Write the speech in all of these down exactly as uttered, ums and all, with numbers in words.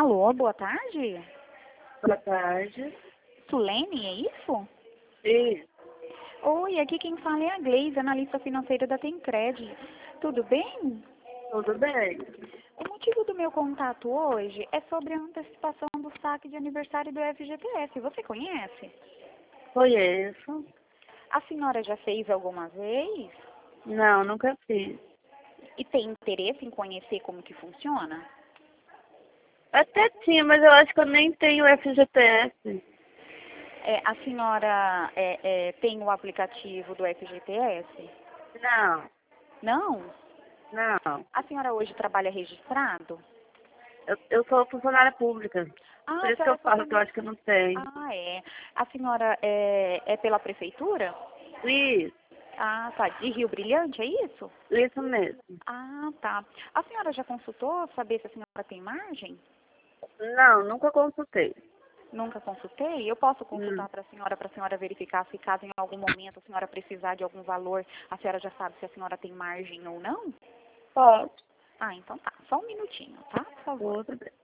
Alô, boa tarde. Boa tarde. Sulene, é isso? Isso. Oi, aqui quem fala é a Gleise, analista financeira da Tencred. Tudo bem? Tudo bem? O motivo do meu contato hoje é sobre a antecipação do saque de aniversário do F G T S. Você conhece? Conheço. A senhora já fez alguma vez? Não, nunca fiz. E tem interesse em conhecer como que funciona? Até tinha, mas eu acho que eu nem tenho F G T S. É, a senhora é, é, tem o aplicativo do F G T S? Não, Não? não. A senhora hoje trabalha registrado? Eu, eu sou funcionária pública. Ah, Por a isso que eu senhora é falo que eu acho funcionária. que eu não tenho. Ah, é. A senhora é, é pela prefeitura? Isso, Ah, tá. De Rio Brilhante, é isso? isso mesmo. Ah, tá. A senhora já consultou saber se a senhora tem margem? Não, nunca consultei. Nunca consultei? Eu posso Hum. consultar para a senhora, para a senhora verificar se caso em algum momento a senhora precisar de algum valor, a senhora já sabe se a senhora tem margem ou não? Pode. Ah, então tá. Só um minutinho, tá? Por favor. Tudo bem.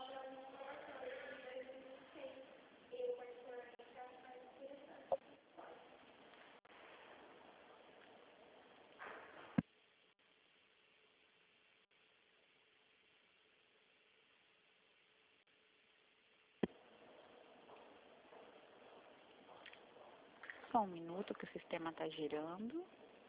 Só um minuto que o sistema está girando.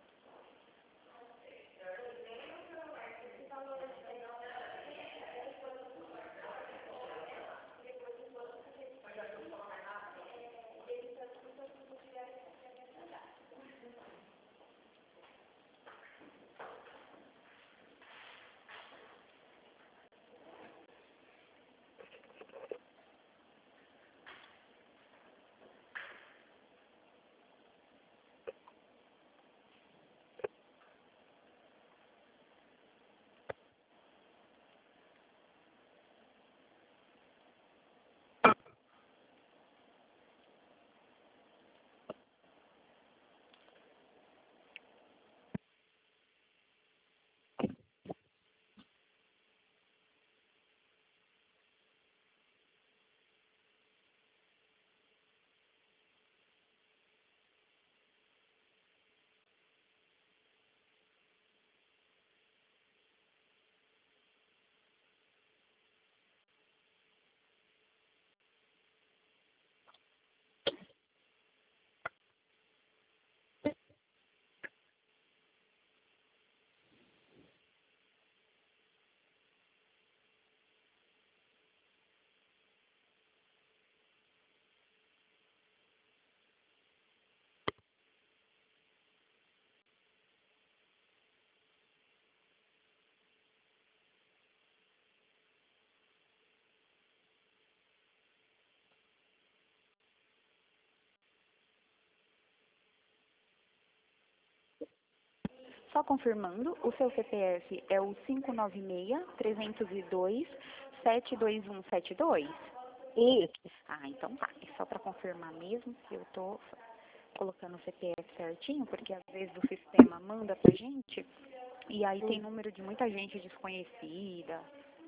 Só confirmando, o seu C P F é o cinco nove seis, três zero dois, sete dois um sete dois? Isso. Ah, então tá. É só para confirmar mesmo se eu tô colocando o C P F certinho, porque às vezes o sistema manda pra gente e aí tem número de muita gente desconhecida.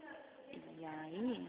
E aí...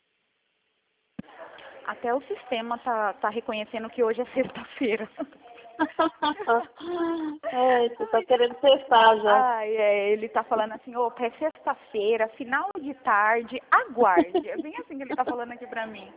Até o sistema tá, tá reconhecendo que hoje é sexta-feira. É, você tá querendo cessar já. Ai, é, ele tá falando assim, opa, é sexta-feira, final de tarde, aguarde. É bem assim que ele tá falando aqui pra mim.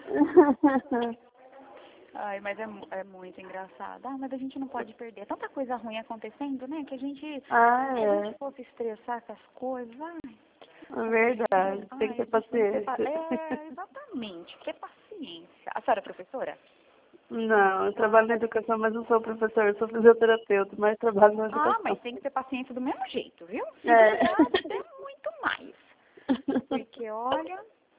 Ai, mas é, mu- é muito engraçado. Ah, mas a gente não pode perder. Tanta coisa ruim acontecendo, né? Que a gente, Ah, se a é. gente fosse estressar com as coisas, ai, É verdade. Tem que ai, ter a gente tem que ter, pa- paciência. é, exatamente, ter paciência. A senhora é professora? Não, eu trabalho na educação, mas não sou professora, eu sou fisioterapeuta, mas trabalho na Ah, educação. mas tem que ter paciência do mesmo jeito, viu? Se É. deixar, até muito mais. Porque, olha,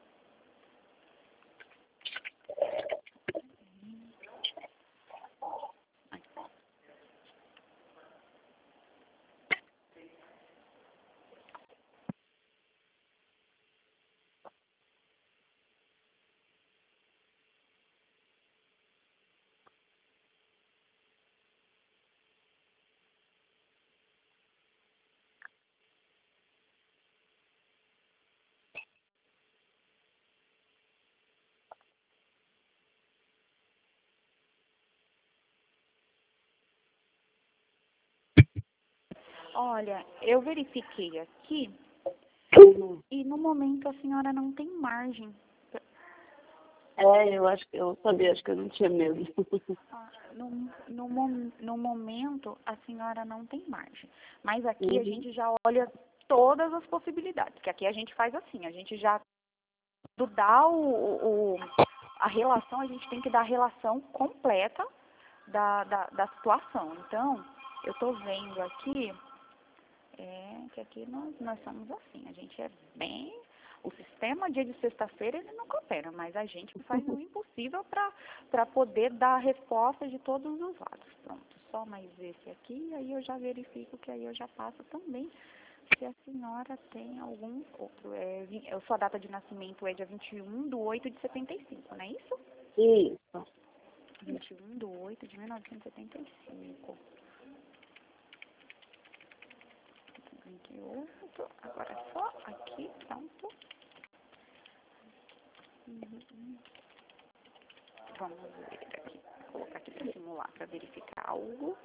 olha, eu verifiquei aqui Uhum. e no momento a senhora não tem margem. É, eu acho que eu sabia, acho que eu não tinha mesmo. Ah, No, no, mom- no momento, a senhora não tem margem. Mas aqui a Uhum. gente já olha todas as possibilidades. Que aqui a gente faz assim, a gente já dá o, o- a relação, a gente tem que dar a relação completa da, da, da situação. Então, eu estou vendo aqui, é, que aqui nós, nós somos assim, a gente é bem. O sistema dia de sexta-feira ele não coopera, mas a gente faz o impossível para poder dar a resposta de todos os lados. Pronto, só mais esse aqui, aí eu já verifico que aí eu já passo também se a senhora tem algum outro. É, vi- a sua data de nascimento é dia vinte e um de oito de setenta e cinco, não é isso? Isso. vinte e um de oito de mil novecentos e setenta e cinco. vinte e oito, agora é só aqui, pronto. Uhum. Vamos ver aqui, vou colocar aqui para simular, para verificar algo.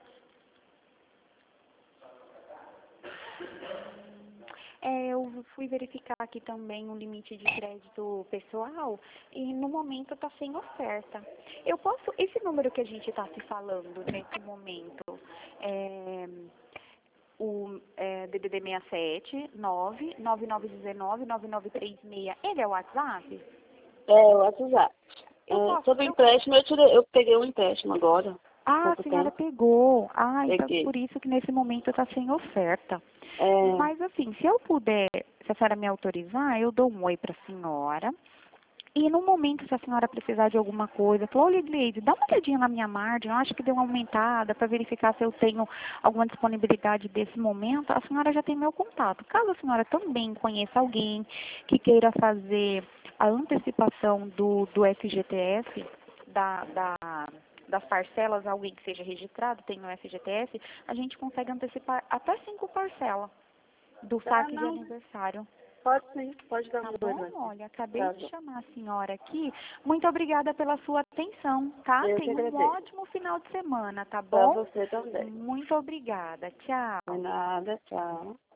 É, eu fui verificar aqui também o limite de crédito pessoal e no momento está sem oferta. Eu posso, esse número que a gente está se falando nesse momento, é, o é, D D D sessenta e sete, nove nove nove um nove, nove nove três seis, ele é o WhatsApp? É, o WhatsApp. Eu É, posso, sobre eu empréstimo, eu, tirei, eu peguei um empréstimo agora, há Ah, a pouco senhora tempo. pegou. Ah, então Peguei. por isso que nesse momento está sem oferta. É, Mas assim, se eu puder, se a senhora me autorizar, eu dou um oi para a senhora. E no momento, se a senhora precisar de alguma coisa, falou, olha, Gleide, dá uma olhadinha na minha margem, eu acho que deu uma aumentada para verificar se eu tenho alguma disponibilidade desse momento, a senhora já tem meu contato. Caso a senhora também conheça alguém que queira fazer a antecipação do, do F G T S, da, da, das parcelas, alguém que seja registrado, tem no F G T S, a gente consegue antecipar até cinco parcelas do tá, saque de não, aniversário. pode sim, pode dar Tá uma bom? olhada. Olha, acabei Tá de bom. chamar a senhora aqui. Muito obrigada pela sua atenção, tá? Eu que Tenha um agradeço. ótimo final de semana, tá Pra bom? você também. Muito obrigada. Tchau. Não é nada, tchau.